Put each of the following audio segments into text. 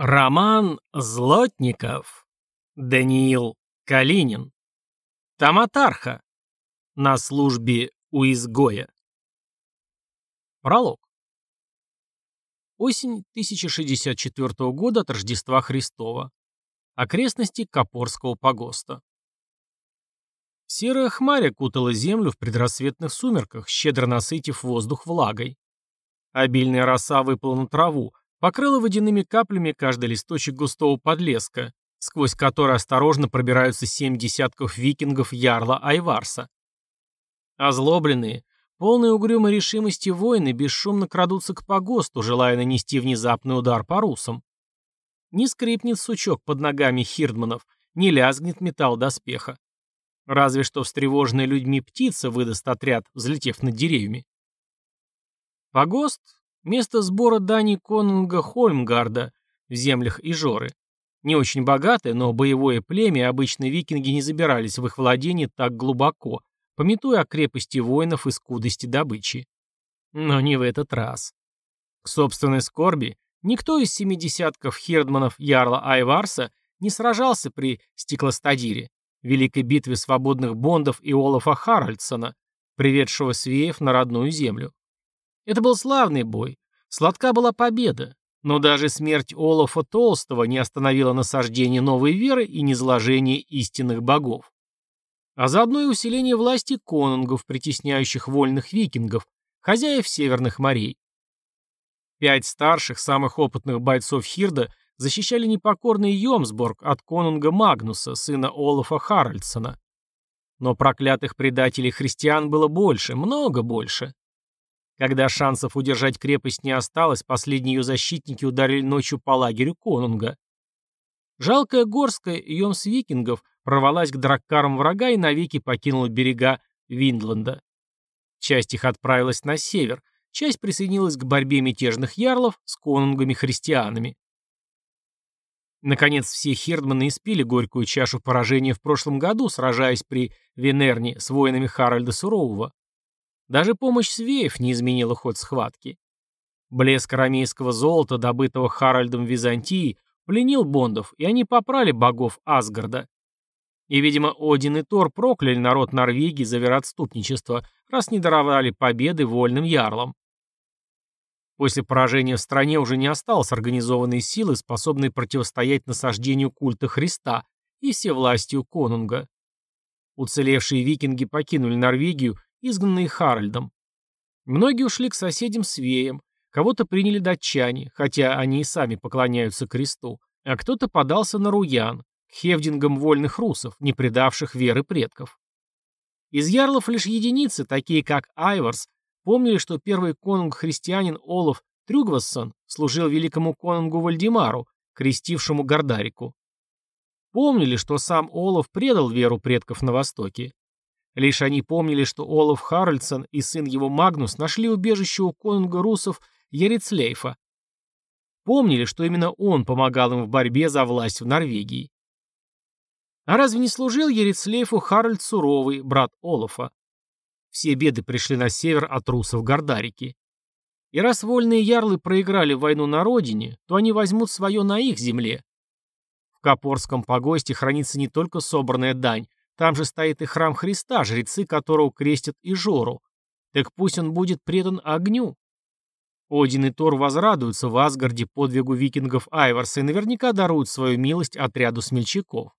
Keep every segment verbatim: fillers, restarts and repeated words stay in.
Роман Злотников. Даниил Калинин. Таматарха. На службе у изгоя. Пролог. Осень тысяча шестьдесят четвёртого года от Рождества Христова. Окрестности Копорского погоста. Серая хмарь окутала землю в предрассветных сумерках, щедро насытив воздух влагой. Обильная роса выпала на траву, покрыла водяными каплями каждый листочек густого подлеска, сквозь который осторожно пробираются семь десятков викингов ярла Айварса. Озлобленные, полные угрюмой решимости воины бесшумно крадутся к погосту, желая нанести внезапный удар по русам. Не скрипнет сучок под ногами хирдманов, не лязгнет металл доспеха. Разве что встревоженная людьми птица выдаст отряд, взлетев над деревьями. Погост — место сбора дани конунга Хольмгарда в землях Ижоры. Не очень богатое, но боевое племя, обычно викинги не забирались в их владение так глубоко, памятуя о крепости воинов и скудости добычи. Но не в этот раз. К собственной скорби, никто из семи десятков хирдманов ярла Айварса не сражался при Стеклостадире, великой битве свободных бондов и Олафа Харальдсона, приведшего свеев на родную землю. Это был славный бой, сладка была победа, но даже смерть Олафа Толстого не остановила насаждение новой веры и низложение истинных богов. А заодно и усиление власти конунгов, притесняющих вольных викингов, хозяев северных морей. Пять старших, самых опытных бойцов Хирда защищали непокорный Йомсборг от конунга Магнуса, сына Олафа Харальдсона. Но проклятых предателей христиан было больше, много больше. Когда шансов удержать крепость не осталось, последние ее защитники ударили ночью по лагерю конунга. Жалкая горстка йомс-викингов прорвалась к драккарам врага и навеки покинула берега Виндланда. Часть их отправилась на север, часть присоединилась к борьбе мятежных ярлов с конунгами-христианами. Наконец, все хирдманы испили горькую чашу поражения в прошлом году, сражаясь при Венерне с воинами Харальда Сурового. Даже помощь свеев не изменила ход схватки. Блеск арамейского золота, добытого Харальдом в Византии, пленил бондов, и они попрали богов Асгарда. И, видимо, Один и Тор прокляли народ Норвегии за вероотступничество, раз не даровали победы вольным ярлам. После поражения в стране уже не осталось организованной силы, способной противостоять насаждению культа Христа и всевластию конунга. Уцелевшие викинги покинули Норвегию, изгнанные Харальдом. Многие ушли к соседям-свеям, кого-то приняли датчане, хотя они и сами поклоняются кресту, а кто-то подался на Руян, к хевдингам вольных русов, не предавших веры предков. Из ярлов лишь единицы, такие как Айварс, помнили, что первый конунг-христианин Олаф Трюгвассон служил великому конунгу Вальдемару, крестившему Гордарику. Помнили, что сам Олаф предал веру предков на Востоке. Лишь они помнили, что Олаф Харальдсон и сын его Магнус нашли убежище у конунга русов Ярицлейфа. Помнили, что именно он помогал им в борьбе за власть в Норвегии. А разве не служил Ярицлейфу Харальд Суровый, брат Олафа? Все беды пришли на север от русов Гордарики. И раз вольные ярлы проиграли войну на родине, то они возьмут свое на их земле. В Копорском погосте хранится не только собранная дань, там же стоит и храм Христа, жрецы которого крестят Ижору. Так пусть он будет предан огню. Один и Тор возрадуются в Асгарде подвигу викингов Айварса и наверняка даруют свою милость отряду смельчаков.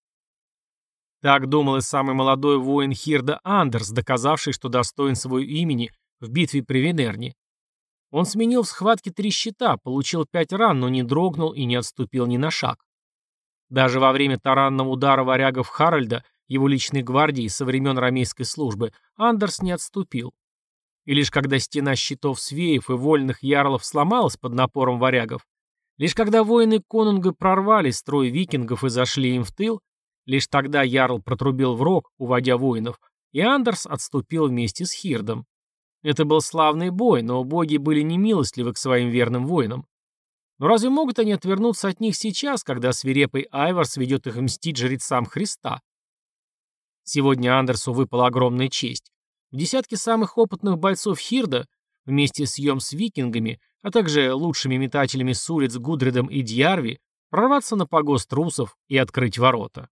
Так думал и самый молодой воин Хирда Андерс, доказавший, что достоин своего имени в битве при Венерне. Он сменил в схватке три щита, получил пять ран, но не дрогнул и не отступил ни на шаг. Даже во время таранного удара варягов Харальда, его личной гвардии со времен ромейской службы, Андерс не отступил. И лишь когда стена щитов свеев и вольных ярлов сломалась под напором варягов, лишь когда воины конунга прорвали строй викингов и зашли им в тыл, лишь тогда ярл протрубил в рог, уводя воинов, и Андерс отступил вместе с Хирдом. Это был славный бой, но боги были немилостливы к своим верным воинам. Но разве могут они отвернуться от них сейчас, когда свирепый Айварс ведет их мстить жрецам Христа? Сегодня Андерсу выпала огромная честь. В десятке самых опытных бойцов Хирда, вместе с Йомс-викингами, а также лучшими метателями с улиц Гудредом и Дьярви, прорваться на погост русов и открыть ворота.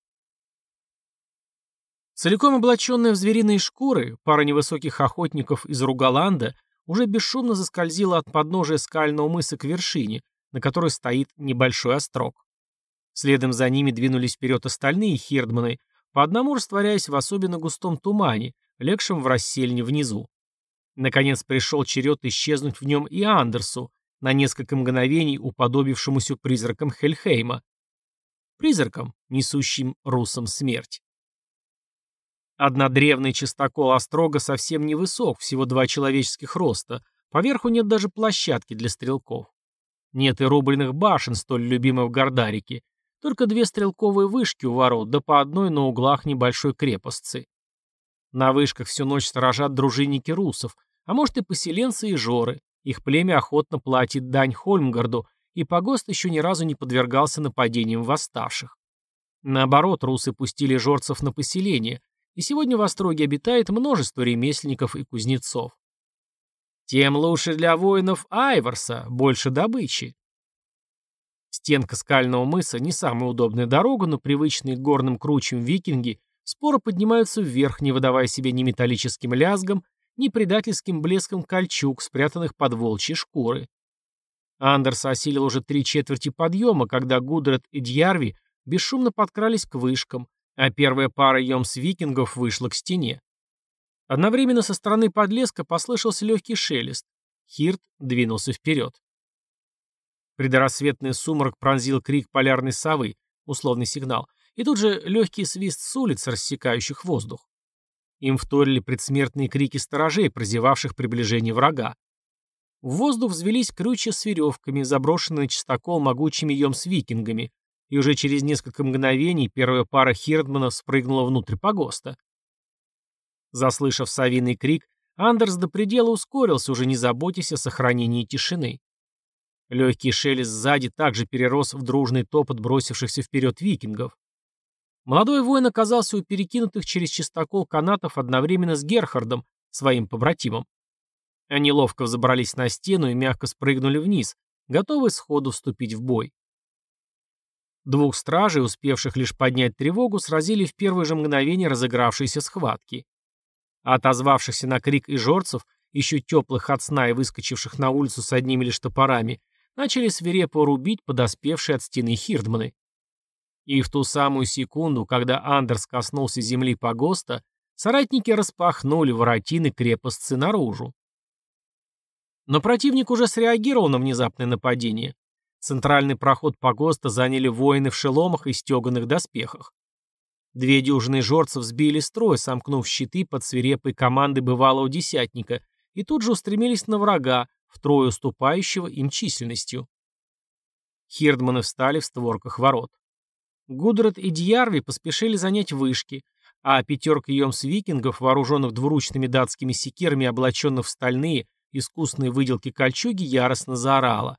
Целиком облаченная в звериные шкуры, пара невысоких охотников из Ругаланда уже бесшумно заскользила от подножия скального мыса к вершине, на которой стоит небольшой острог. Следом за ними двинулись вперед остальные хирдманы, по одному растворяясь в особенно густом тумане, легшем в расселине внизу. Наконец пришел черед исчезнуть в нем и Андерсу, на несколько мгновений уподобившемуся призракам Хельхейма. Призракам, несущим русам смерть. Однодревный частокол острога совсем невысок, всего два человеческих роста, поверху нет даже площадки для стрелков. Нет и рубленых башен, столь любимых в Гордарике, только две стрелковые вышки у ворот, да по одной на углах небольшой крепостцы. На вышках всю ночь сторожат дружинники русов, а может и поселенцы и жоры, их племя охотно платит дань Хольмгарду, и погост еще ни разу не подвергался нападениям восставших. Наоборот, русы пустили жорцев на поселение, и сегодня в Остроге обитает множество ремесленников и кузнецов. Тем лучше для воинов Айварса, больше добычи. Стенка скального мыса не самая удобная дорога, но привычные к горным кручам викинги споро поднимаются вверх, не выдавая себе ни металлическим лязгом, ни предательским блеском кольчуг, спрятанных под волчьи шкуры. Андерс осилил уже три четверти подъема, когда Гудред и Дьярви бесшумно подкрались к вышкам, а первая пара йомс-викингов вышла к стене. Одновременно со стороны подлеска послышался легкий шелест. Хирд двинулся вперед. Предрассветный сумрак пронзил крик полярной совы, условный сигнал, и тут же легкий свист с улиц, рассекающих воздух. Им вторили предсмертные крики сторожей, прозевавших приближение врага. В воздух взвелись крючья с веревками, заброшенные на чистокол могучими йомс-викингами, и уже через несколько мгновений первая пара хирдманов спрыгнула внутрь погоста. Заслышав совиный крик, Андерс до предела ускорился, уже не заботясь о сохранении тишины. Легкий шелест сзади также перерос в дружный топот бросившихся вперед викингов. Молодой воин оказался у перекинутых через чистокол канатов одновременно с Герхардом, своим побратимом. Они ловко взобрались на стену и мягко спрыгнули вниз, готовые сходу вступить в бой. Двух стражей, успевших лишь поднять тревогу, сразили в первое же мгновение разыгравшейся схватки. А отозвавшихся на крик и жорцев, еще теплых от сна и выскочивших на улицу с одними лишь топорами, начали свирепо рубить подоспевшие от стены хирдманы. И в ту самую секунду, когда Андерс коснулся земли погоста, соратники распахнули воротины крепостцы наружу. Но противник уже среагировал на внезапное нападение. Центральный проход погоста заняли воины в шеломах и стеганых доспехах. Две дюжины жорцев сбили строй, сомкнув щиты под свирепой командой бывалого десятника, и тут же устремились на врага, втрое уступающего им численностью. Хирдманы встали в створках ворот. Гудред и Дьярви поспешили занять вышки, а пятерка йомс-викингов, вооруженных двуручными датскими секирами, облаченных в стальные, искусные выделки кольчуги, яростно заорала: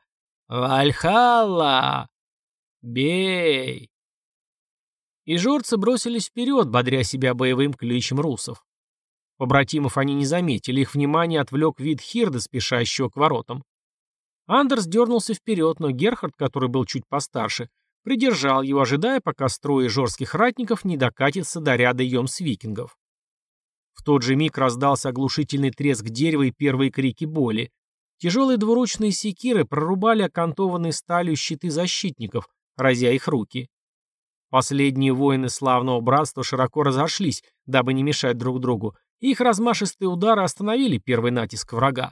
«Вальхалла! Бей!» И жорцы бросились вперед, бодря себя боевым кличем русов. Побратимов они не заметили, их внимание отвлек вид Хирда, спешащего к воротам. Андерс дернулся вперед, но Герхард, который был чуть постарше, придержал его, ожидая, пока строй жорских ратников не докатится до ряда йомс-викингов. В тот же миг раздался оглушительный треск дерева и первые крики боли. Тяжелые двуручные секиры прорубали окантованные сталью щиты защитников, разя их руки. Последние воины славного братства широко разошлись, дабы не мешать друг другу, и их размашистые удары остановили первый натиск врага.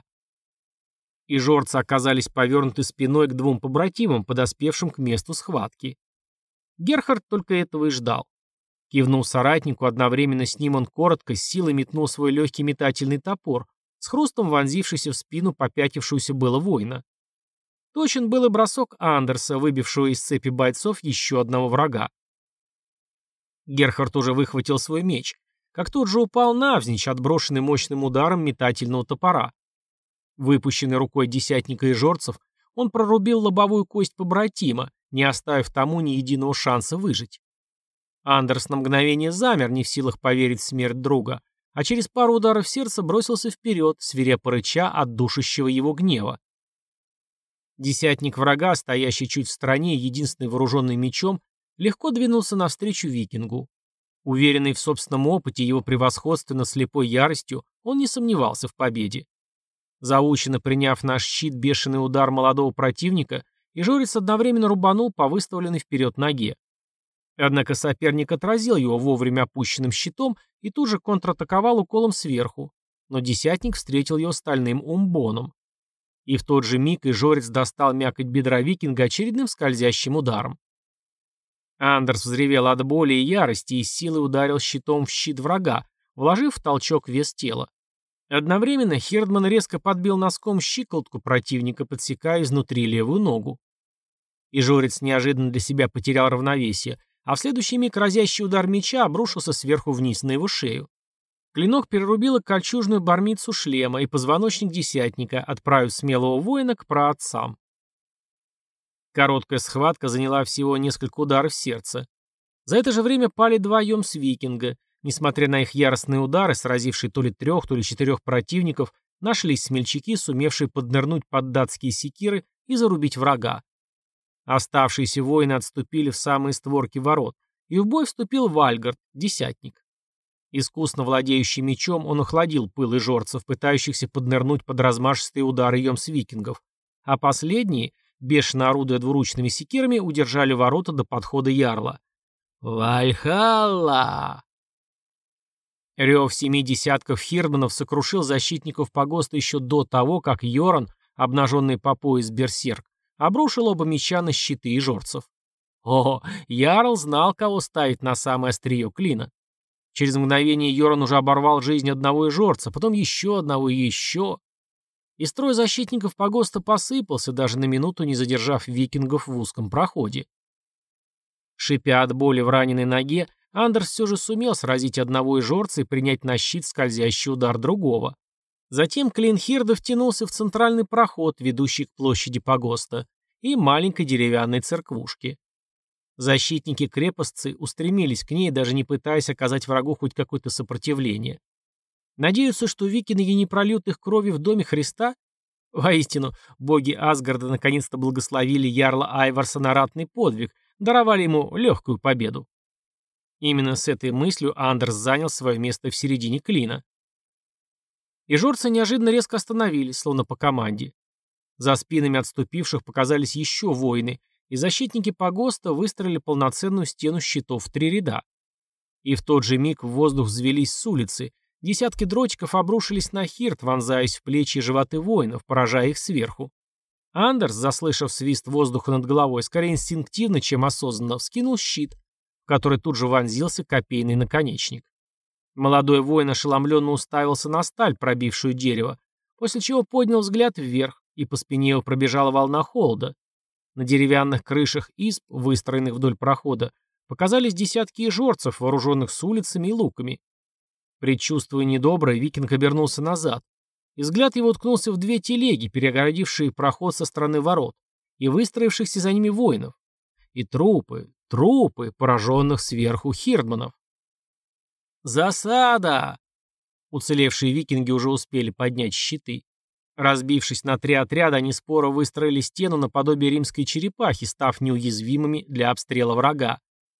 И жорцы оказались повернуты спиной к двум побратимам, подоспевшим к месту схватки. Герхард только этого и ждал. Кивнув соратнику, одновременно с ним он коротко, с силой метнул свой легкий метательный топор, с хрустом вонзившийся в спину попятившуюся было воина. Точен был и бросок Андерса, выбившего из цепи бойцов еще одного врага. Герхард уже выхватил свой меч, как тот же упал навзничь, отброшенный мощным ударом метательного топора. Выпущенный рукой десятника и жорцев, он прорубил лобовую кость побратима, не оставив тому ни единого шанса выжить. Андерс на мгновение замер, не в силах поверить в смерть друга, а через пару ударов сердца бросился вперед, свирепо рыча от душащего его гнева. Десятник врага, стоящий чуть в стороне, единственный вооруженный мечом, легко двинулся навстречу викингу. Уверенный в собственном опыте и его превосходстве над слепой яростью, он не сомневался в победе. Заученно приняв наш щит бешеный удар молодого противника, Ижорец одновременно рубанул по выставленной вперед ноге. Однако соперник отразил его вовремя опущенным щитом и тут же контратаковал уколом сверху, но десятник встретил его стальным умбоном. И в тот же миг Ижорец достал мякоть бедра викинга очередным скользящим ударом. Андерс взревел от боли и ярости и с силой ударил щитом в щит врага, вложив в толчок вес тела. Одновременно Хирдман резко подбил носком щиколотку противника, подсекая изнутри левую ногу. Ижорец неожиданно для себя потерял равновесие, а в следующий миг разящий удар меча обрушился сверху вниз на его шею. Клинок перерубила кольчужную бармицу шлема и позвоночник десятника, отправив смелого воина к праотцам. Короткая схватка заняла всего несколько ударов сердца. За это же время пали два йомс-викинга. Несмотря на их яростные удары, сразившие то ли трех, то ли четырех противников, нашлись смельчаки, сумевшие поднырнуть под датские секиры и зарубить врага. Оставшиеся воины отступили в самые створки ворот, и в бой вступил Вальгард, десятник. Искусно владеющий мечом, он охладил пыл ижорцев, пытающихся поднырнуть под размашистые удары йомс-викингов, а последние, бешено орудуя двуручными секирами, удержали ворота до подхода ярла. «Вальхалла!» Рев семи десятков хирдманов сокрушил защитников погоста еще до того, как Йоран, обнаженный по пояс берсерк, обрушил оба меча на щиты ижорцев. О, ярл знал, кого ставить на самое острие клина. Через мгновение Йоран уже оборвал жизнь одного ижорца, потом еще одного и еще. И строй защитников погоста посыпался, даже на минуту не задержав викингов в узком проходе. Шипя от боли в раненой ноге, Андерс все же сумел сразить одного ижорца и принять на щит скользящий удар другого. Затем клин Хирда втянулся в центральный проход, ведущий к площади погоста, и маленькой деревянной церквушке. Защитники-крепостцы устремились к ней, даже не пытаясь оказать врагу хоть какое-то сопротивление. Надеются, что викинги не прольют их крови в доме Христа? Воистину, боги Асгарда наконец-то благословили ярла Айварса на ратный подвиг, даровали ему легкую победу. Именно с этой мыслью Андерс занял свое место в середине клина. Ижорцы неожиданно резко остановились, словно по команде. За спинами отступивших показались еще воины, и защитники погоста выстроили полноценную стену щитов в три ряда. И в тот же миг в воздух взвелись с улицы, десятки дротиков обрушились на Хирд, вонзаясь в плечи и животы воинов, поражая их сверху. Андерс, заслышав свист воздуха над головой, скорее инстинктивно, чем осознанно, вскинул щит, в который тут же вонзился копейный наконечник. Молодой воин ошеломленно уставился на сталь, пробившую дерево, после чего поднял взгляд вверх, и по спине его пробежала волна холода. На деревянных крышах изб, выстроенных вдоль прохода, показались десятки ижорцев, вооруженных с улицами и луками. Предчувствуя недоброе, викинг обернулся назад, и взгляд его уткнулся в две телеги, перегородившие проход со стороны ворот, и выстроившихся за ними воинов. И трупы, трупы, пораженных сверху хирдманов. «Засада!» Уцелевшие викинги уже успели поднять щиты. Разбившись на три отряда, они споро выстроили стену наподобие римской черепахи, став неуязвимыми для обстрела врага.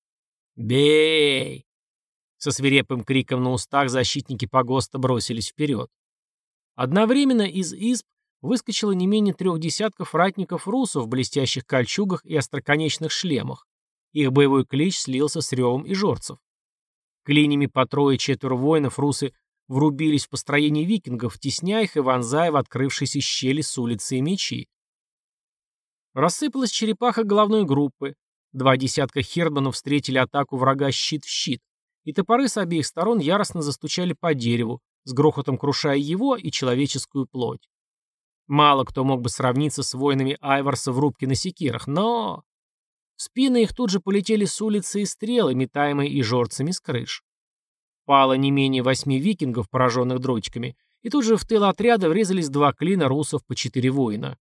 «Бей!» Со свирепым криком на устах защитники погоста бросились вперед. Одновременно из изб выскочило не менее трех десятков ратников русов в блестящих кольчугах и остроконечных шлемах. Их боевой клич слился с ревом ижорцев. Клинями по трое-четверо воинов русы врубились в построение викингов, тесня их и вонзая в открывшиеся щели с улицы и мечи. Рассыпалась черепаха головной группы. Два десятка хирдманов встретили атаку врага щит в щит, и топоры с обеих сторон яростно застучали по дереву, с грохотом крушая его и человеческую плоть. Мало кто мог бы сравниться с воинами Айварса в рубке на секирах, но... В спины их тут же полетели с улицы и стрелы, метаемые ижорцами с крыш. Пало не менее восьми викингов, пораженных дротиками, и тут же в тыл отряда врезались два клина русов по четыре воина.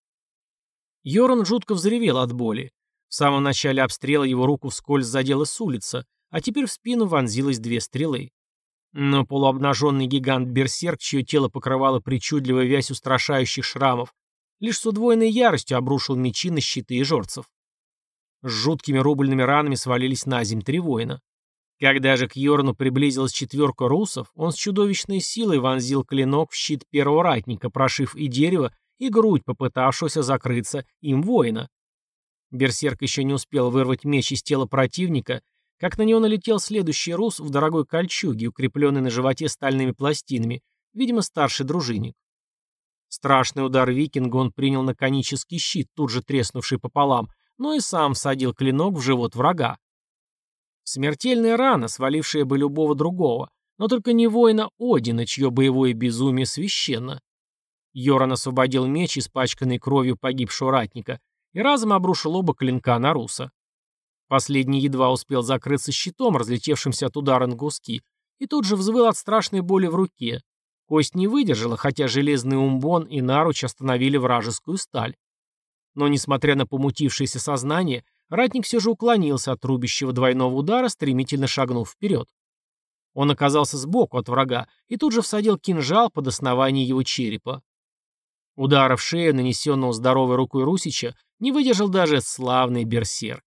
Йоран жутко взревел от боли. В самом начале обстрела его руку вскользь задела с улицы, а теперь в спину вонзилось две стрелы. Но полуобнаженный гигант-берсерк, чье тело покрывало причудливая вязь устрашающих шрамов, лишь с удвоенной яростью обрушил мечи на щиты и жорцев. С жуткими рубленными ранами свалились на земь три воина. Когда же к Йорану приблизилась четверка русов, он с чудовищной силой вонзил клинок в щит первого ратника, прошив и дерево, и грудь попытавшегося закрыться им воина. Берсерк еще не успел вырвать меч из тела противника, как на него налетел следующий рус в дорогой кольчуге, укрепленной на животе стальными пластинами, видимо, старший дружинник. Страшный удар викинга он принял на конический щит, тут же треснувший пополам, но и сам всадил клинок в живот врага. Смертельная рана, свалившая бы любого другого, но только не воина Одина, чье боевое безумие священно. Йоран освободил меч, испачканный кровью погибшего ратника, и разом обрушил оба клинка на руса. Последний едва успел закрыться щитом, разлетевшимся от удара на куски, и тут же взвыл от страшной боли в руке. Кость не выдержала, хотя железный умбон и наруч остановили вражескую сталь. Но, несмотря на помутившееся сознание, ратник все же уклонился от рубящего двойного удара, стремительно шагнув вперед. Он оказался сбоку от врага и тут же всадил кинжал под основание его черепа. Удара в шею, нанесенного здоровой рукой Русича, не выдержал даже славный берсерк.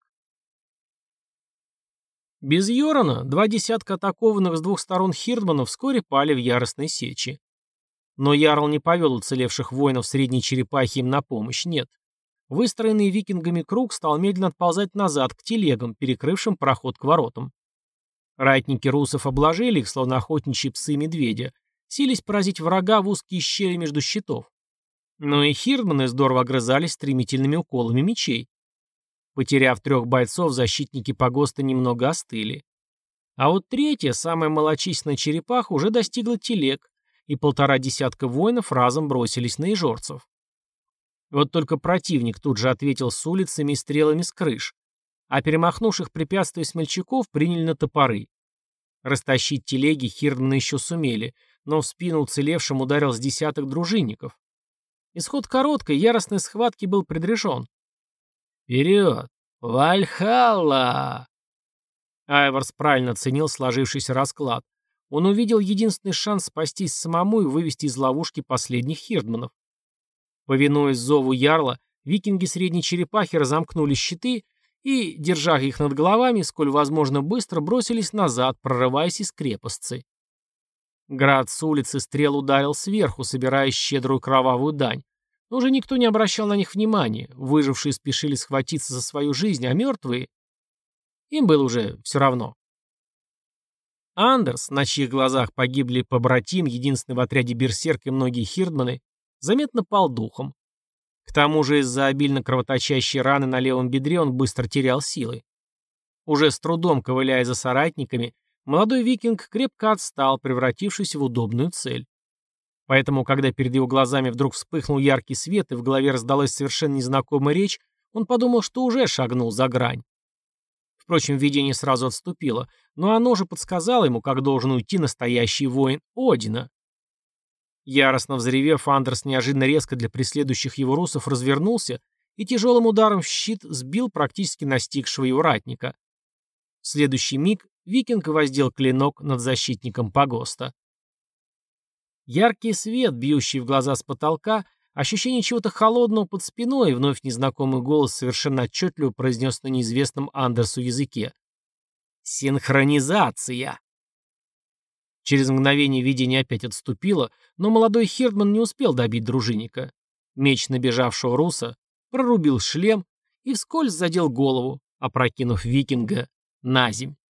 Без Йорана два десятка атакованных с двух сторон хирдманов вскоре пали в яростной сече. Но Ярл не повел уцелевших воинов средней черепахи им на помощь, нет. Выстроенный викингами круг стал медленно отползать назад к телегам, перекрывшим проход к воротам. Ратники русов обложили их, словно охотничьи псы медведя, сились поразить врага в узкие щели между щитов. Но и хирдманы здорово огрызались стремительными уколами мечей. Потеряв трех бойцов, защитники погоста немного остыли. А вот третья, самая малочисленная черепаха, уже достигла телег, и полтора десятка воинов разом бросились на ижорцев. Вот только противник тут же ответил с улицами и стрелами с крыш, а перемахнувших препятствия смельчаков приняли на топоры. Растащить телеги хирдманы еще сумели, но в спину уцелевшим ударил с десяток дружинников. Исход короткой, яростной схватки был предрешен. «Вперед! Вальхалла!» Айварс правильно оценил сложившийся расклад. Он увидел единственный шанс спастись самому и вывести из ловушки последних хирдманов. Повинуясь зову ярла, викинги средней черепахи разомкнули щиты и, держа их над головами, сколь возможно быстро бросились назад, прорываясь из крепостцы. Град с улицы стрел ударил сверху, собирая щедрую кровавую дань. Но уже никто не обращал на них внимания, выжившие спешили схватиться за свою жизнь, а мертвые... Им было уже все равно. Андерс, на чьих глазах погибли побратим, единственный в отряде берсерк и многие хирдманы, заметно пал духом. К тому же из-за обильно кровоточащей раны на левом бедре он быстро терял силы. Уже с трудом ковыляя за соратниками, молодой викинг крепко отстал, превратившись в удобную цель. Поэтому, когда перед его глазами вдруг вспыхнул яркий свет и в голове раздалась совершенно незнакомая речь, он подумал, что уже шагнул за грань. Впрочем, видение сразу отступило, но оно же подсказало ему, как должен уйти настоящий воин Одина. Яростно взревев, Андерс неожиданно резко для преследующих его русов развернулся и тяжелым ударом в щит сбил практически настигшего его ратника. В следующий миг викинг воздел клинок над защитником погоста. Яркий свет, бьющий в глаза с потолка, ощущение чего-то холодного под спиной, и вновь незнакомый голос совершенно отчетливо произнес на неизвестном Андерсу языке. «Синхронизация!» Через мгновение видение опять отступило, но молодой хирдман не успел добить дружинника. Меч набежавшего руса прорубил шлем и вскользь задел голову, опрокинув викинга на земь.